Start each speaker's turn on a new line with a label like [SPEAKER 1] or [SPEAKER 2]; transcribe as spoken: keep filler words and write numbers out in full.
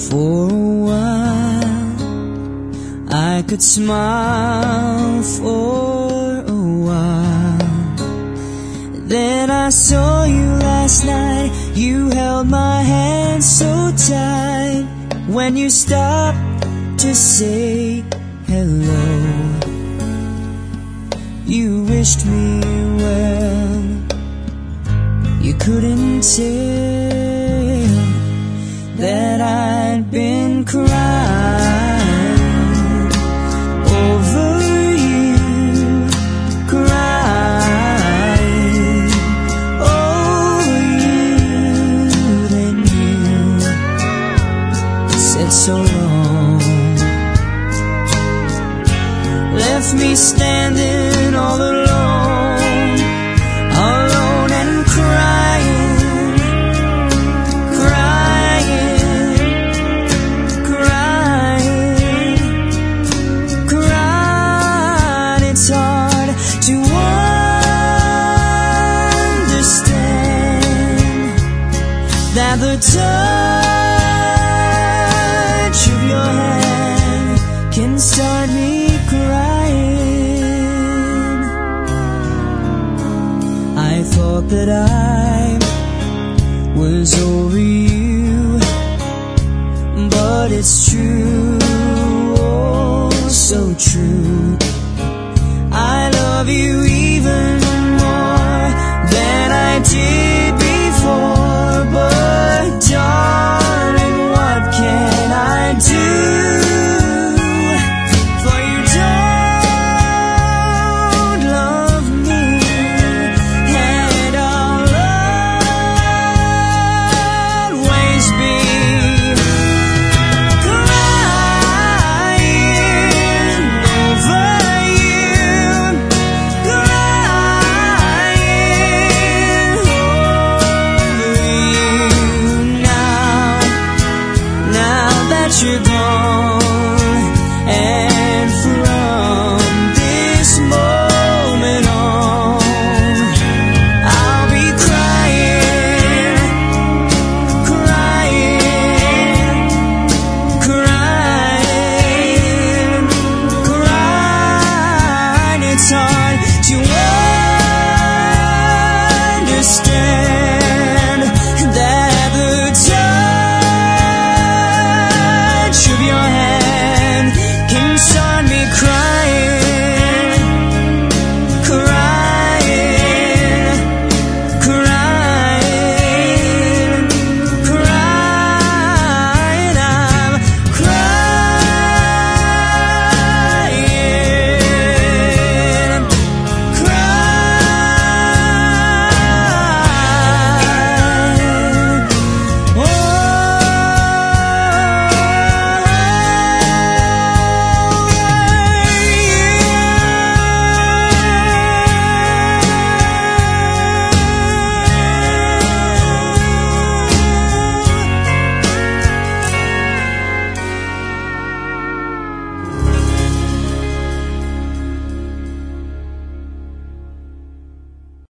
[SPEAKER 1] For a while I could smile for a while. Then I saw you last night. You held my hand so tight. When you stopped to say hello, you wished me well. You couldn't tell that I'd been crying over you, crying over you. Then you said so long, left me standing all alone, alone and crying. To understand that the touch of your hand can start me crying. I thought that I was over you, but it's true, oh so true. I love you even more than I did before. But darling, what can I do? For you don't love me, and I'll always be crying over you're gone.